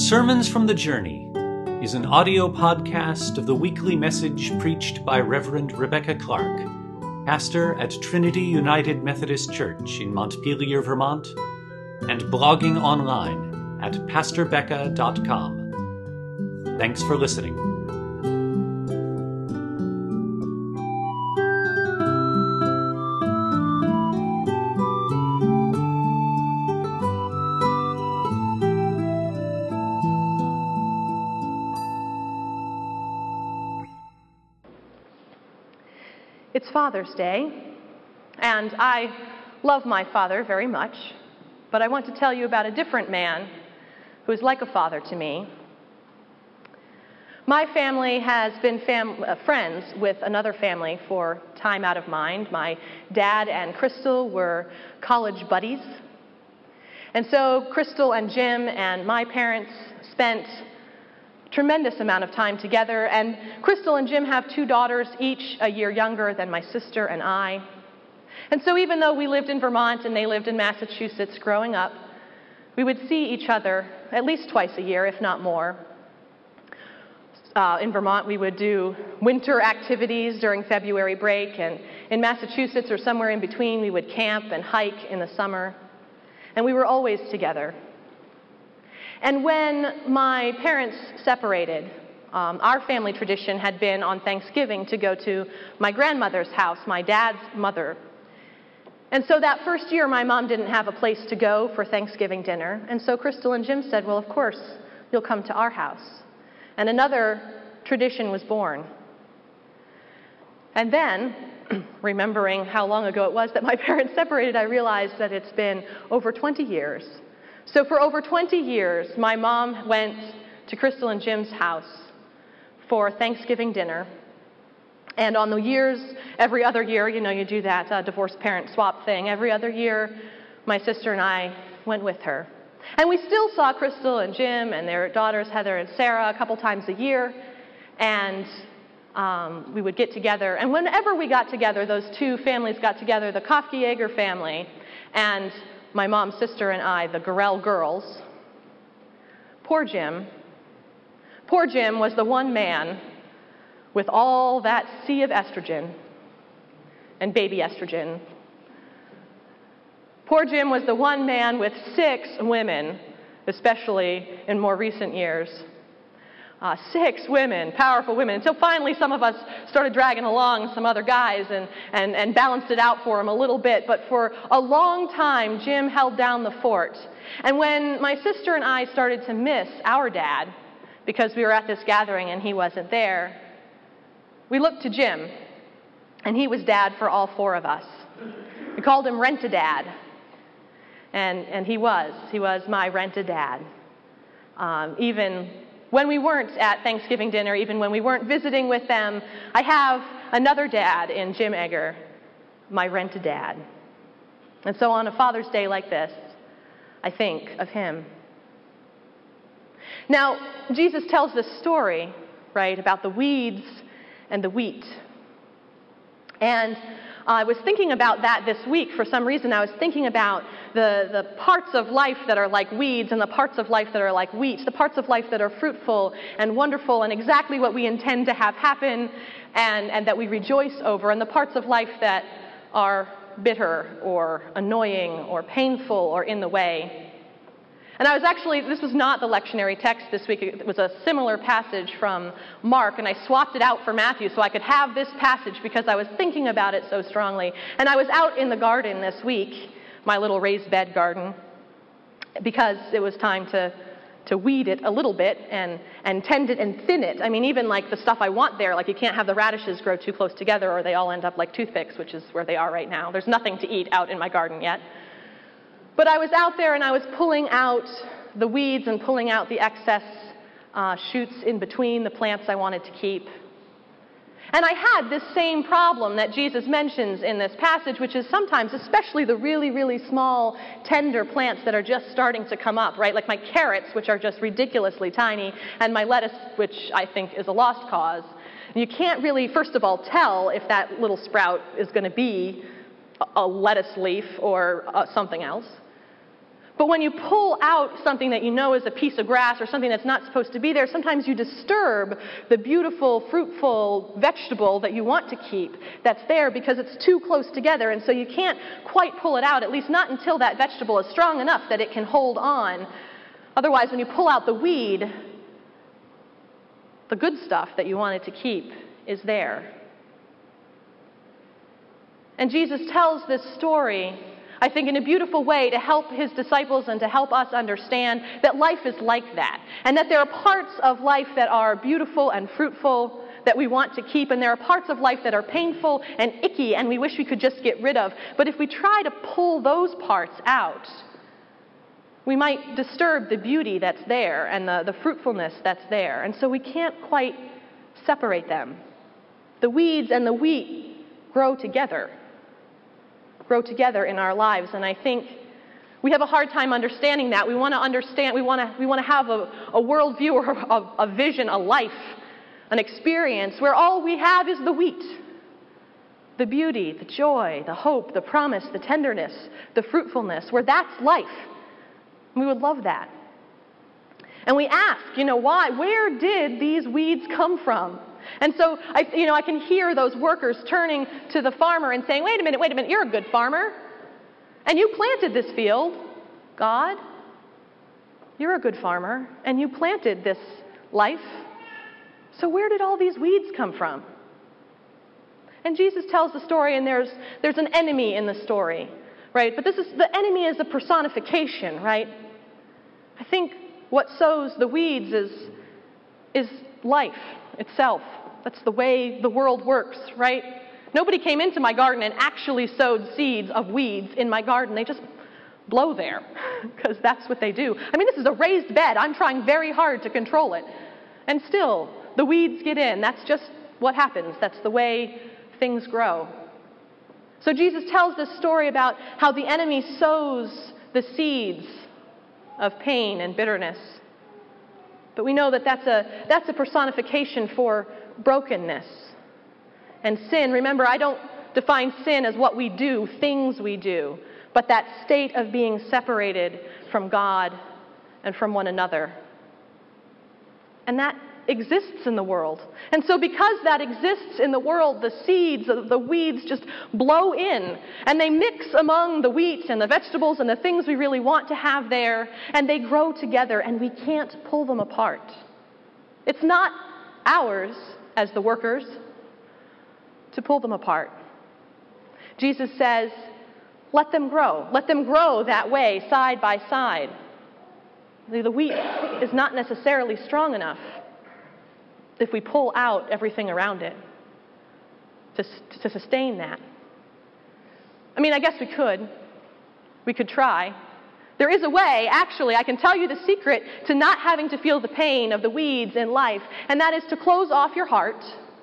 Sermons from the Journey is an audio podcast of the weekly message preached by Reverend Rebecca Clark, pastor at Trinity United Methodist Church in Montpelier, Vermont, and blogging online at pastorbecca.com. Thanks for listening. It's Father's Day, and I love my father very much, but I want to tell you about a different man who is like a father to me. My family has been friends with another family for time out of mind. My dad and Crystal were college buddies, and so Crystal and Jim and my parents spent tremendous amount of time together, and Crystal and Jim have two daughters, each a year younger than my sister and I. And so even though we lived in Vermont and they lived in Massachusetts growing up, we would see each other at least twice a year, if not more. In Vermont, we would do winter activities during February break, and in Massachusetts or somewhere in between, we would camp and hike in the summer. And we were always together. And when my parents separated, our family tradition had been on Thanksgiving to go to my grandmother's house, my dad's mother. And so that first year, my mom didn't have a place to go for Thanksgiving dinner. And so Crystal and Jim said, well, of course, you'll come to our house. And another tradition was born. And then, remembering how long ago it was that my parents separated, I realized that it's been over 20 years. So for over 20 years, my mom went to Crystal and Jim's house for Thanksgiving dinner. And on the years, every other year, you do that divorced parent swap thing. Every other year, my sister and I went with her. And we still saw Crystal and Jim and their daughters, Heather and Sarah, a couple times a year. And we would get together. And whenever we got together, those two families got together, the Kofke-Yeager family and my mom's sister and I, the Gorell girls. Poor Jim was the one man with all that sea of estrogen and baby estrogen. Poor Jim was the one man with 6 women, especially in more recent years. 6 women, powerful women. Until finally some of us started dragging along some other guys and balanced it out for him a little bit. But for a long time, Jim held down the fort. And when my sister and I started to miss our dad, because we were at this gathering and he wasn't there, we looked to Jim, and he was dad for all 4 of us. We called him Rent-A-Dad, and he was my Rent-A-Dad. Even when we weren't at Thanksgiving dinner, even when we weren't visiting with them, I have another dad in Jim Egger, my Rent-A-Dad. And so on a Father's Day like this, I think of him. Now, Jesus tells this story, right, about the weeds and the wheat. And I was thinking about that this week for some reason. I was thinking about the parts of life that are like weeds and the parts of life that are like wheat, the parts of life that are fruitful and wonderful and exactly what we intend to have happen and that we rejoice over, and the parts of life that are bitter or annoying or painful or in the way. And this was not the lectionary text this week. It was a similar passage from Mark, and I swapped it out for Matthew so I could have this passage because I was thinking about it so strongly. And I was out in the garden this week, my little raised bed garden, because it was time to weed it a little bit and tend it and thin it. I mean, even like the stuff I want there, like you can't have the radishes grow too close together or they all end up like toothpicks, which is where they are right now. There's nothing to eat out in my garden yet. But I was out there and I was pulling out the weeds and pulling out the excess shoots in between the plants I wanted to keep. And I had this same problem that Jesus mentions in this passage, which is sometimes, especially the really, really small, tender plants that are just starting to come up, right? Like my carrots, which are just ridiculously tiny, and my lettuce, which I think is a lost cause. You can't really, first of all, tell if that little sprout is going to be a lettuce leaf or something else. But when you pull out something that you know is a piece of grass or something that's not supposed to be there, sometimes you disturb the beautiful, fruitful vegetable that you want to keep that's there because it's too close together, and so you can't quite pull it out, at least not until that vegetable is strong enough that it can hold on. Otherwise, when you pull out the weed, the good stuff that you wanted to keep is there. And Jesus tells this story, I think, in a beautiful way to help his disciples and to help us understand that life is like that, and that there are parts of life that are beautiful and fruitful that we want to keep, and there are parts of life that are painful and icky and we wish we could just get rid of. But if we try to pull those parts out, we might disturb the beauty that's there and the fruitfulness that's there, and so we can't quite separate them. The weeds and the wheat grow together in our lives, and I think we have a hard time understanding that. We want to understand, we want to have a worldview or a vision, a life, an experience where all we have is the wheat. The beauty, the joy, the hope, the promise, the tenderness, the fruitfulness, where that's life. We would love that. And we ask, why? Where did these weeds come from? And so, I can hear those workers turning to the farmer and saying, wait a minute, you're a good farmer. And you planted this field, God. You're a good farmer, and you planted this life. So where did all these weeds come from? And Jesus tells the story, and there's an enemy in the story, right? But the enemy is a personification, right? I think what sows the weeds is life itself. That's the way the world works, right? Nobody came into my garden and actually sowed seeds of weeds in my garden. They just blow there because that's what they do. I mean, this is a raised bed. I'm trying very hard to control it. And still, the weeds get in. That's just what happens. That's the way things grow. So Jesus tells this story about how the enemy sows the seeds of pain and bitterness. But we know that that's a personification for brokenness and sin. Remember, I don't define sin as what we do, things we do, but that state of being separated from God and from one another. And that exists in the world. And so because that exists in the world, the seeds of the weeds just blow in, and they mix among the wheat and the vegetables and the things we really want to have there, and they grow together, and we can't pull them apart. It's not ours, as the workers, to pull them apart. Jesus says, let them grow. Let them grow that way, side by side. The wheat is not necessarily strong enough if we pull out everything around it to sustain that. I mean, I guess we could. We could try. There is a way, actually, I can tell you the secret to not having to feel the pain of the weeds in life, and that is to close off your heart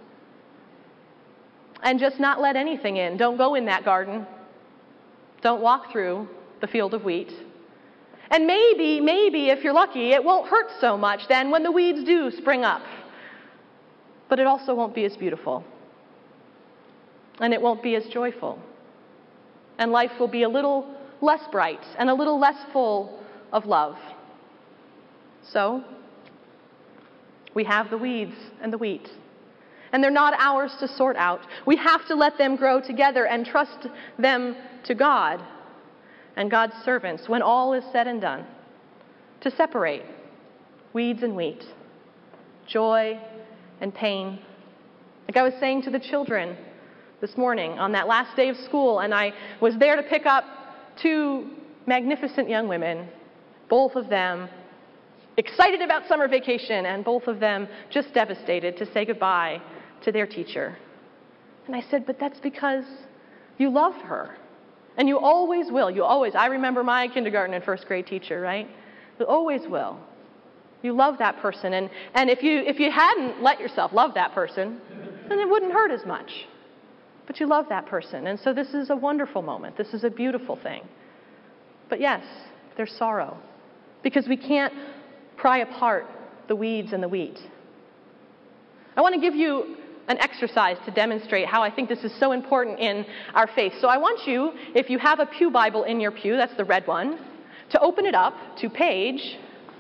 and just not let anything in. Don't go in that garden. Don't walk through the field of wheat. And maybe, if you're lucky, it won't hurt so much then when the weeds do spring up. But it also won't be as beautiful. And it won't be as joyful. And life will be a little less bright and a little less full of love. So, we have the weeds and the wheat. And they're not ours to sort out. We have to let them grow together and trust them to God and God's servants when all is said and done, to separate weeds and wheat, joy and pain. Like I was saying to the children this morning on that last day of school, and I was there to pick up two magnificent young women, both of them excited about summer vacation, and both of them just devastated to say goodbye to their teacher. And I said, but that's because you love her. And you always will. You always. I remember my kindergarten and first grade teacher, right? You always will. You love that person. And if you hadn't let yourself love that person, then it wouldn't hurt as much. But you love that person. And so this is a wonderful moment. This is a beautiful thing. But yes, there's sorrow. Because we can't pry apart the weeds and the wheat. I want to give you an exercise to demonstrate how I think this is so important in our faith. So I want you, if you have a pew Bible in your pew, that's the red one, to open it up to page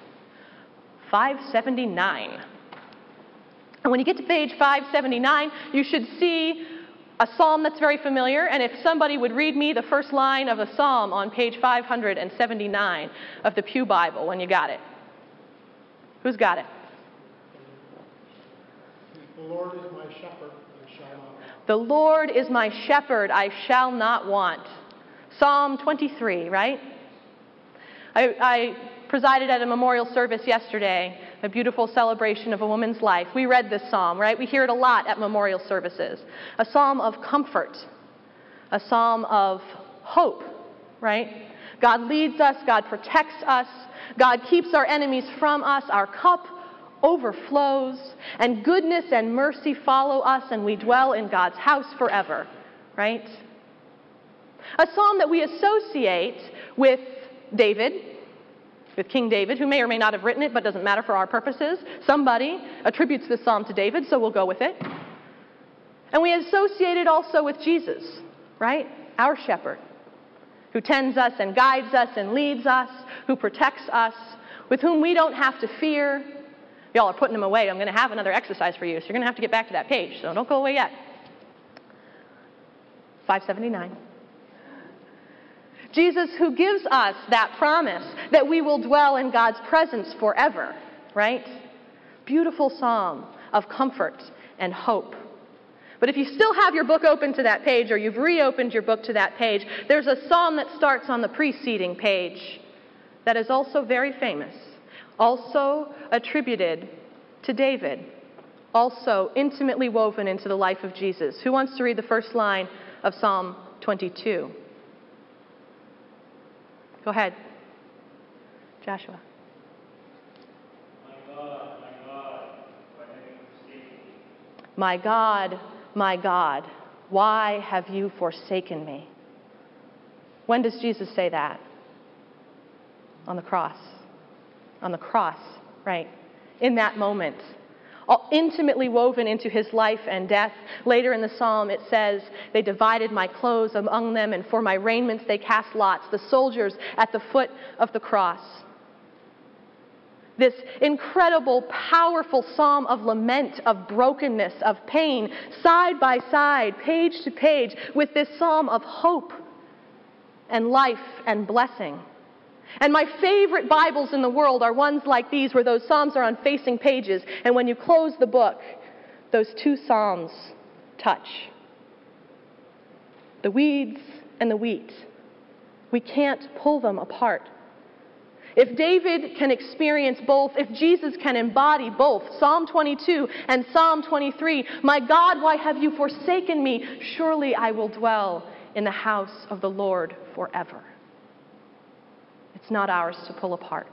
579. And when you get to page 579, you should see a psalm that's very familiar. And if somebody would read me the first line of a psalm on page 579 of the Pew Bible when you got it. Who's got it? The Lord is my shepherd, I shall not want. The Lord is my shepherd, I shall not want. Psalm 23, right? I presided at a memorial service yesterday, a beautiful celebration of a woman's life. We read this psalm, right? We hear it a lot at memorial services. A psalm of comfort, a psalm of hope, right? God leads us, God protects us, God keeps our enemies from us, our cup overflows, and goodness and mercy follow us, and we dwell in God's house forever, right? A psalm that we associate with David, with King David, who may or may not have written it, but doesn't matter for our purposes. Somebody attributes this psalm to David, so we'll go with it. And we associate it also with Jesus, right? Our shepherd, who tends us and guides us and leads us, who protects us, with whom we don't have to fear. Y'all are putting them away. I'm going to have another exercise for you, so you're going to have to get back to that page, so don't go away yet. 579. Jesus, who gives us that promise that we will dwell in God's presence forever, right? Beautiful psalm of comfort and hope. But if you still have your book open to that page, or you've reopened your book to that page, there's a psalm that starts on the preceding page that is also very famous, also attributed to David, also intimately woven into the life of Jesus. Who wants to read the first line of Psalm 22? Go ahead, Joshua. My God, my God, why have you forsaken me? When does Jesus say that? On the cross. On the cross, right? In that moment. All intimately woven into his life and death. Later in the psalm it says, they divided my clothes among them, and for my raiments they cast lots. The soldiers at the foot of the cross. This incredible, powerful psalm of lament, of brokenness, of pain, side by side, page to page, with this psalm of hope and life and blessing. And my favorite Bibles in the world are ones like these, where those psalms are on facing pages, and when you close the book, those two psalms touch. The weeds and the wheat. We can't pull them apart. If David can experience both, if Jesus can embody both, Psalm 22 and Psalm 23, my God, why have you forsaken me? Surely I will dwell in the house of the Lord forever. It's not ours to pull apart.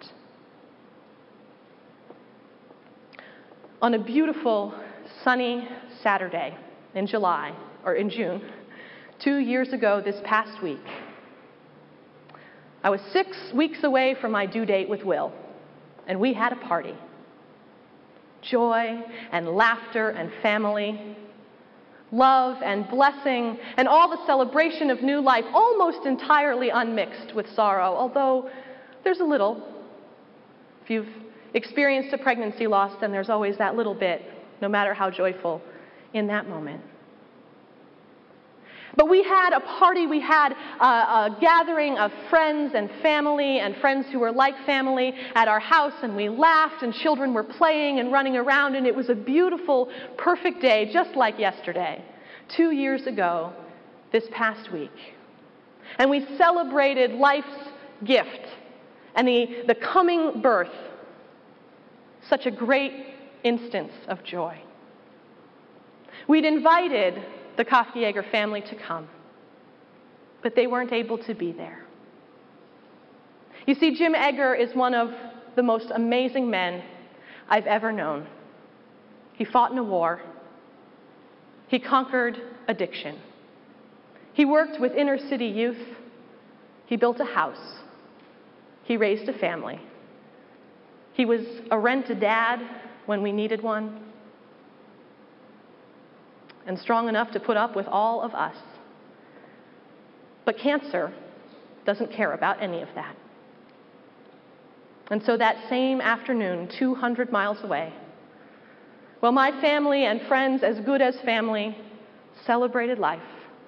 On a beautiful, sunny Saturday in July, or in June, 2 years ago this past week, I was 6 weeks away from my due date with Will, and we had a party. Joy and laughter and family, love and blessing, and all the celebration of new life, almost entirely unmixed with sorrow, although there's a little. If you've experienced a pregnancy loss, then there's always that little bit, no matter how joyful, in that moment. But we had a party, we had a gathering of friends and family and friends who were like family at our house, and we laughed, and children were playing and running around, and it was a beautiful, perfect day, just like yesterday, 2 years ago, this past week. And we celebrated life's gift and the coming birth, such a great instance of joy. We'd invited the Kafkaeger family to come, but they weren't able to be there. You see, Jim Egger is one of the most amazing men I've ever known. He fought in a war. He conquered addiction. He worked with inner city youth. He built a house. He raised a family. He was a rent-a-dad when we needed one, and strong enough to put up with all of us. But cancer doesn't care about any of that. And so that same afternoon, 200 miles away, while my family and friends, as good as family, celebrated life,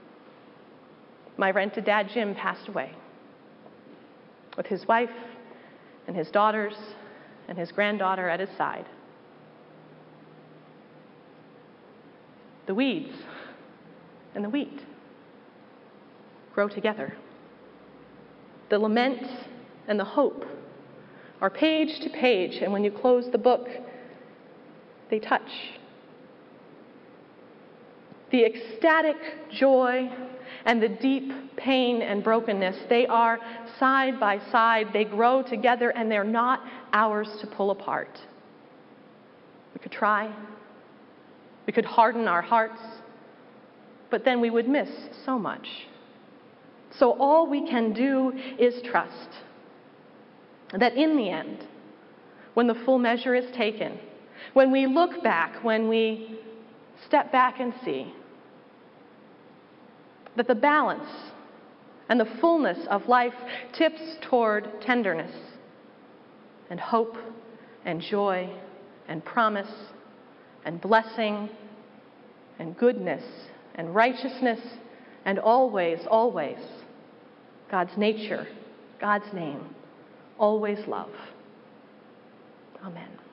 my rented dad, Jim, passed away with his wife and his daughters and his granddaughter at his side. The weeds and the wheat grow together. The lament and the hope are page to page, and when you close the book, they touch. The ecstatic joy and the deep pain and brokenness, they are side by side. They grow together, and they're not ours to pull apart. We could try. We could harden our hearts, but then we would miss so much. So all we can do is trust that in the end, when the full measure is taken, when we look back, when we step back and see that the balance and the fullness of life tips toward tenderness and hope and joy and promise and blessing and goodness and righteousness and always, always God's nature, God's name, always love. Amen.